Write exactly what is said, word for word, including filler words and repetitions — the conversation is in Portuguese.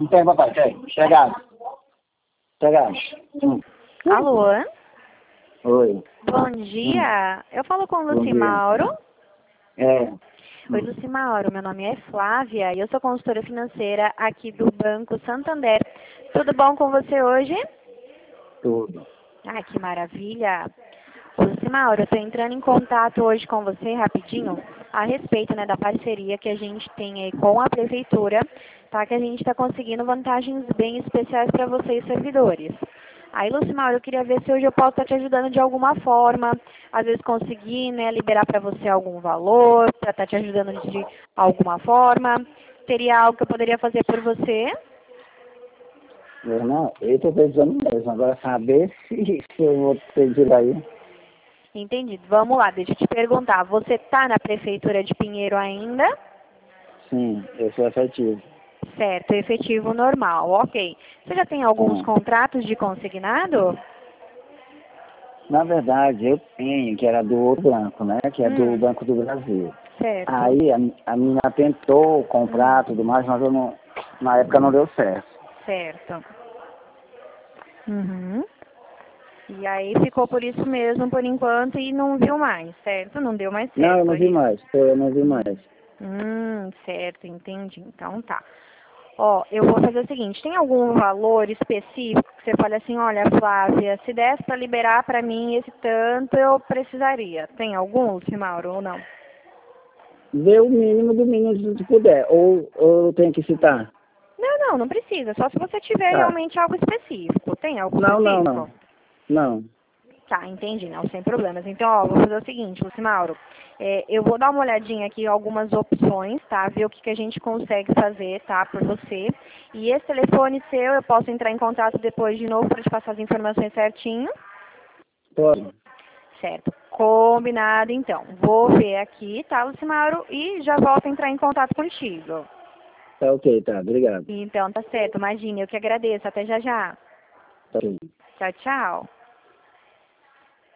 Tem, papai, tem. Chegado. Chegado. Hum. Alô? Oi. Bom dia. Eu falo com o Bom dia. Lucimauro. É. Oi, Lucimauro. Meu nome é Flávia e eu sou consultora financeira aqui do Banco Santander. Tudo bom com você hoje? Tudo. Ai, que maravilha. Lucimauro, eu estou entrando em contato hoje com você rapidinho a respeito, né, da parceria que a gente tem aí com a prefeitura, tá? Que a gente está conseguindo vantagens bem especiais para vocês, servidores. Aí, Lucimauro, eu queria ver se hoje eu posso estar te ajudando de alguma forma, às vezes conseguir, né, liberar para você algum valor, para estar te ajudando de alguma forma. Teria algo que eu poderia fazer por você? Eu não, eu estou pensando mesmo. Agora saber se, se eu vou pedir aí. Entendido. Vamos lá, deixa eu te perguntar. Você está na prefeitura de Pinheiro ainda? Sim, eu sou efetivo. Certo, efetivo normal, ok. Você já tem alguns Ah. contratos de consignado? Na verdade, eu tenho, que era do outro banco, né? Que é do Hum, Banco do Brasil. certo. Aí a, a minha tentou comprar Hum, tudo mais, mas eu não, na época não deu certo. certo. Uhum. E aí ficou por isso mesmo, por enquanto, e não viu mais, certo? Não deu mais Não, eu certo, não é vi isso? mais. Foi, eu não vi mais. Hum, certo, entendi. Então tá. Ó, eu vou fazer o seguinte, tem algum valor específico que você fala assim, olha, Flávia, se desse para liberar para mim esse tanto, eu precisaria. Tem algum, Lucimauro, ou não? Vê o mínimo do mínimo se puder. Ou, ou eu tenho que citar? Não, não, não precisa. Só se você tiver Tá. realmente algo específico. Tem algo Não, não, específico? não. Não. Tá, entendi, não, sem problemas. Então, ó, vou fazer o seguinte, Lucimauro. É, eu vou dar uma olhadinha aqui em algumas opções, tá? Ver o que, que a gente consegue fazer, tá? Por você. E esse telefone seu, eu posso entrar em contato depois de novo para te passar as informações certinho? Pode. Certo. Combinado, então. Vou ver aqui, tá, Lucimauro? E já volto a entrar em contato contigo. Tá ok, tá. Obrigado. Então, tá certo. Imagina, eu que agradeço. Até já já. Tá ok. Tchau, tchau.